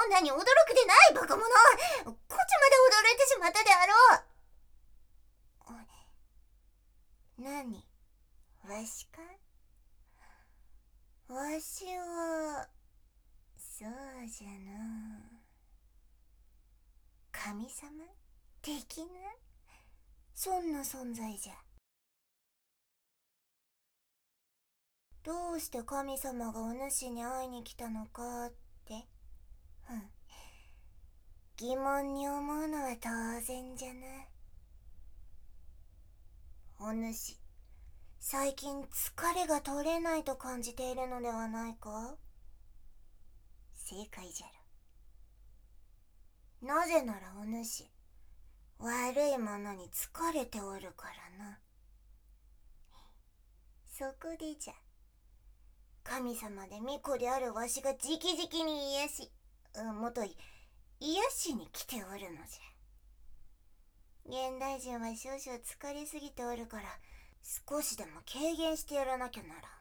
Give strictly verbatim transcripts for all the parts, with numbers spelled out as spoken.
なに驚くでないバカ者。こっちまで驚いてしまったであろう。なに、わしか？わしはそうじゃな、神様的なそんな存在じゃ。どうして神様がお主に会いに来たのかって、うん、疑問に思うのは当然じゃな。お主、最近疲れが取れないと感じているのではないか？正解じゃろ。なぜならお主、悪いものに疲れておるからな。そこでじゃ、神様で巫女であるわしが直々に癒し、うん、もとい癒しに来ておるのじゃ。現代人は少々疲れすぎておるから、少しでも軽減してやらなきゃならん。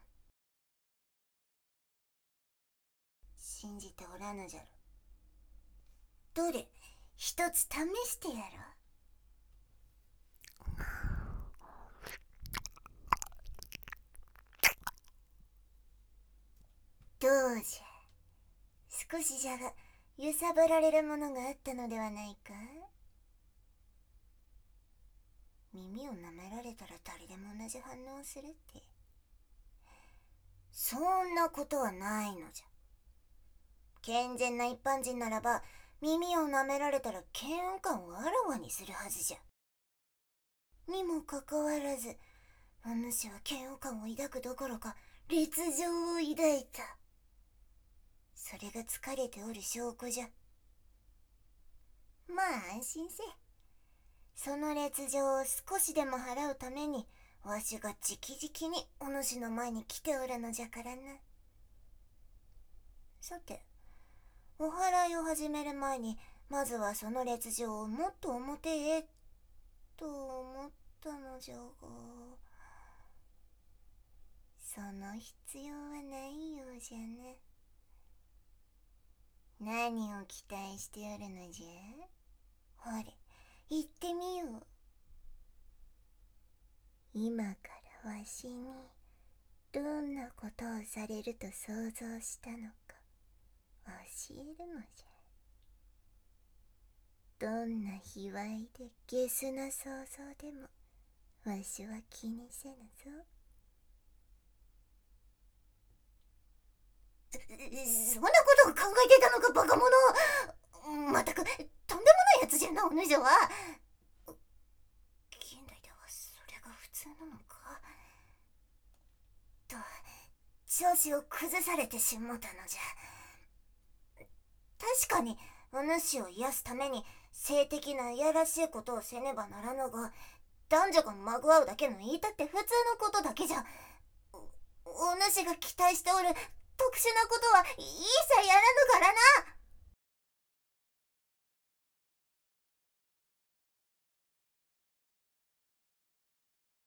信じておらぬじゃろ。どれ、一つ試してやろう。どうじゃ、少しじゃが揺さぶられるものがあったのではないか？耳を舐められたら誰でも同じ反応をするって。そんなことはないのじゃ。健全な一般人ならば、耳を舐められたら嫌悪感をあらわにするはずじゃ。にもかかわらず、お主は嫌悪感を抱くどころか烈情を抱いた。それが疲れておる証拠じゃ。まあ安心せ。その烈情を少しでも払うために、わしが直々にお主の前に来ておるのじゃからな。さて、お祓いを始める前に、まずはその烈情をもっと表へと思ったのじゃが、その必要はないようじゃな。何を期待しておるのじゃ？ほれ、言ってみよう。今からわしにどんなことをされると想像したのか教えるのじゃ。どんな卑猥でゲスな想像でもわしは気にせぬぞ。そんなことを考えてたのかバカ者。まったくとんでもないやつじゃなお主は。現代ではそれが普通なのかと、調子を崩されてしもたのじゃ。確かにお主を癒すために性的ないやらしいことをせねばならぬが、男女がまぐわうだけの言いたって普通のことだけじゃ。お、お主が期待しておる特殊なことは一切やらぬからな。